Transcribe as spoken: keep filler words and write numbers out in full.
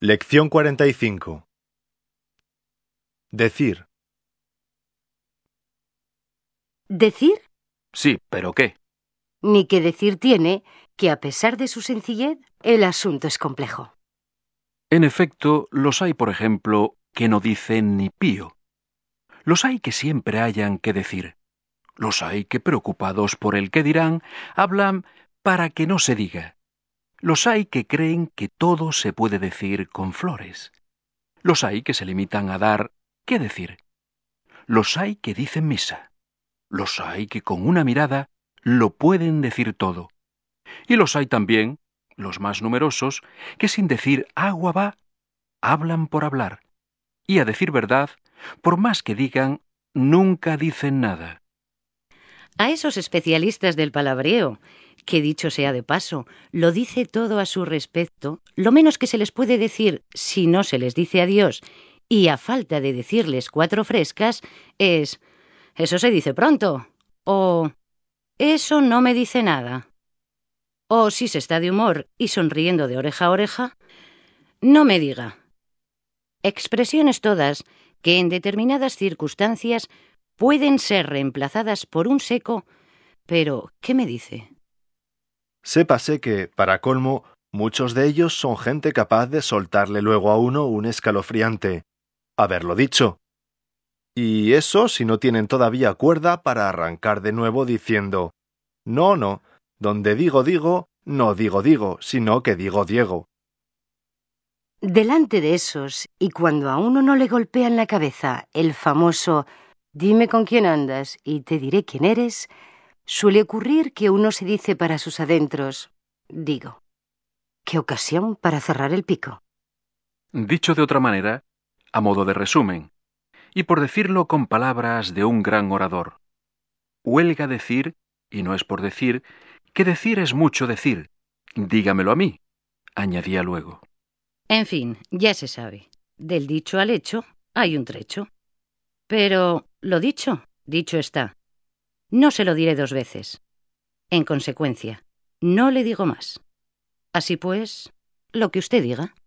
Lección cuarenta y cinco. Decir. ¿Decir? Sí, ¿pero qué? Ni que decir tiene que, a pesar de su sencillez, el asunto es complejo. En efecto, los hay, por ejemplo, que no dicen ni pío. Los hay que siempre hayan que decir. Los hay que, preocupados por el qué dirán, hablan para que no se diga. Los hay que creen que todo se puede decir con flores. Los hay que se limitan a dar qué decir. Los hay que dicen misa. Los hay que con una mirada lo pueden decir todo. Y los hay también, los más numerosos, que sin decir agua va, hablan por hablar. Y a decir verdad, por más que digan, nunca dicen nada. A esos especialistas del palabreo, que dicho sea de paso, lo dice todo a su respecto, lo menos que se les puede decir si no se les dice adiós, y a falta de decirles cuatro frescas, es «eso se dice pronto» o «eso no me dice nada». O si se está de humor y sonriendo de oreja a oreja, «no me diga». Expresiones todas que en determinadas circunstancias pueden ser reemplazadas por un seco «pero, ¿qué me dice?». Sépase que, para colmo, muchos de ellos son gente capaz de soltarle luego a uno un escalofriante «haberlo dicho». Y eso si no tienen todavía cuerda para arrancar de nuevo diciendo «no, no, donde digo digo, no digo digo, sino que digo Diego». Delante de esos, y cuando a uno no le golpea en la cabeza el famoso «dime con quién andas y te diré quién eres», suele ocurrir que uno se dice para sus adentros «digo, qué ocasión para cerrar el pico». Dicho de otra manera, a modo de resumen, y por decirlo con palabras de un gran orador, huelga decir, y no es por decir, que decir es mucho decir, dígamelo a mí, añadía luego. En fin, ya se sabe, del dicho al hecho hay un trecho. Pero lo dicho, dicho está. No se lo diré dos veces. En consecuencia, no le digo más. Así pues, lo que usted diga.